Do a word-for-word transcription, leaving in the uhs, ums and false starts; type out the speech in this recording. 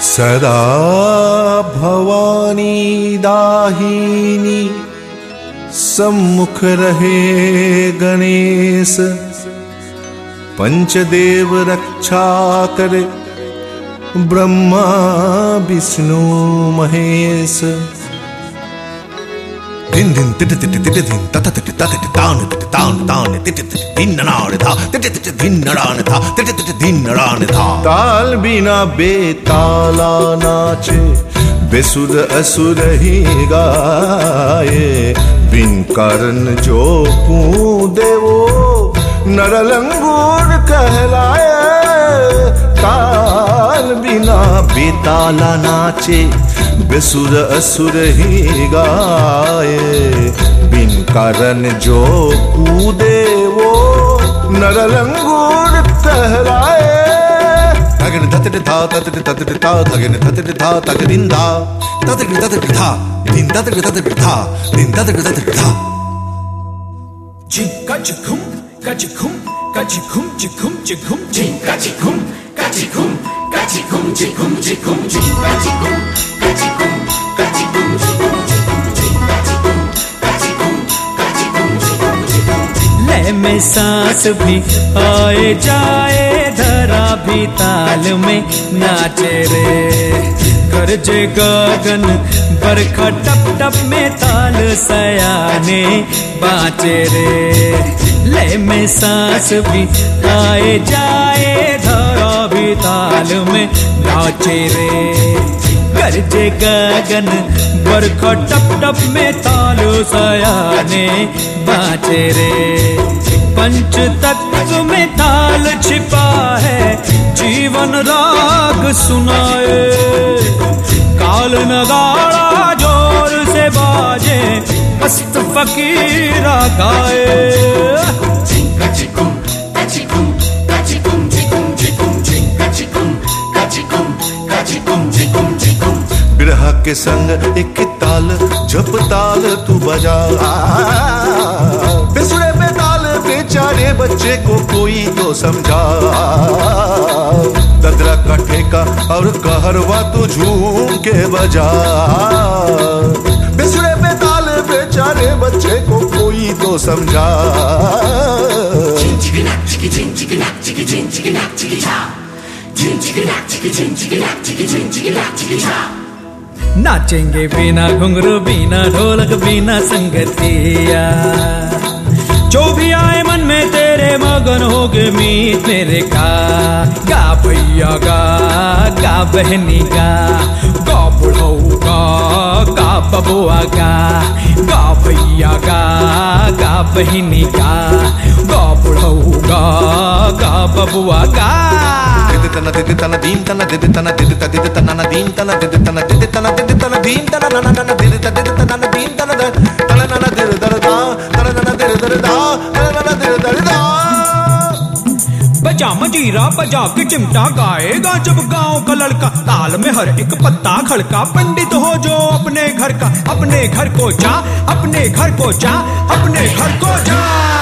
सदा भवानी दाहिनी सम्मुख रहे गणेश, पंचदेव रक्षा करे ब्रह्मा विष्णु महेश। दिन दिन तिट तिट तिट दिन तत तिट तत तिट तान तिट तान तान तिट तिट दिन नान था तिट तिट दिन नान था तिट तिट दिन नान था। ताल बिना बेताला नाचे, बेसुर असुर ही गाए, बिन कारण जो कूदे वो नरलंगूर कहलाए। ताल बिना बेताला नाचे, बेसुर असुर ही गाए, बिन कारण जो कूदे वो नरलंगूर कहलाए। तगन ततट था ततट ततट था तगन ततट था तगदिन था ततट ततट था दिन ततट ततट था दिन ततट ततट था। जिम कचिकुम कचिकुम कचिकुम चिकुम चिकुम जिम कचिकुम कचिकुम कचिकुम चिकुम चिकुम जिम कचिकुम कचिकुम कचिकुम चिकुम चिकुम जिम कचिकुम कचिकुम कचिकुम चिकुम चिकुम। ले में सांस भी आए जाए, धरा भी ताल में नाचे रे। गरजे गगन बरखा टप टप में ताल सयाने बाँचे रे। ले में सांस भी आए जाए, धरा भी ताल में नाचे रे। गरजे गगन बरखा टप टप में ताल सयाने बाँचे रे। पंच तत्व में ताल छिपा है, जीवन राग सुनाए। काल नगाड़ा जोर से बाजे, मस्त फकीरा गाए। बिरहा के संग एक ताल जप ताल तू बजा, बेसुरे बेताल बेचारे बच्चे को कोई तो समझा। ददरा का ठेका और कहरवा तू झूम के बजा, बेसुरे बेताल बेचारे बच्चे को कोई तो समझा। नाचेंगे बिना घुंघरू बिना ढोलक बिना संगतिया, जो भी आए मन में तेरे मगन होगे मीत मेरे का। गा भैया गा, गा बहनी गा, गा बुढ़ऊ गा, गा बबुआ गा। गा भैया गा, गा बहनी गा, गा बुढ़ऊ गा, गा बबुआ गा। तना दिद तना दीन तना दिद तना दिद ता दिद तना ना दीन तना दिद तना दिद तना दिद तना दीन तना ना ना ना दिद ता दिद तना ना दीन तना तना ना ना दिद दर दा तना ना ना दिद दर दा तना ना ना दिद दर दा। बजा मजीरा बजा के चिमटा गाएगा जब गाँव का लड़का। ताल में हर एक पत्ता खड़का, पंडित हो जो अपने घर का। अपने घर को जा, अपने घर को जा, अपने घर को जा।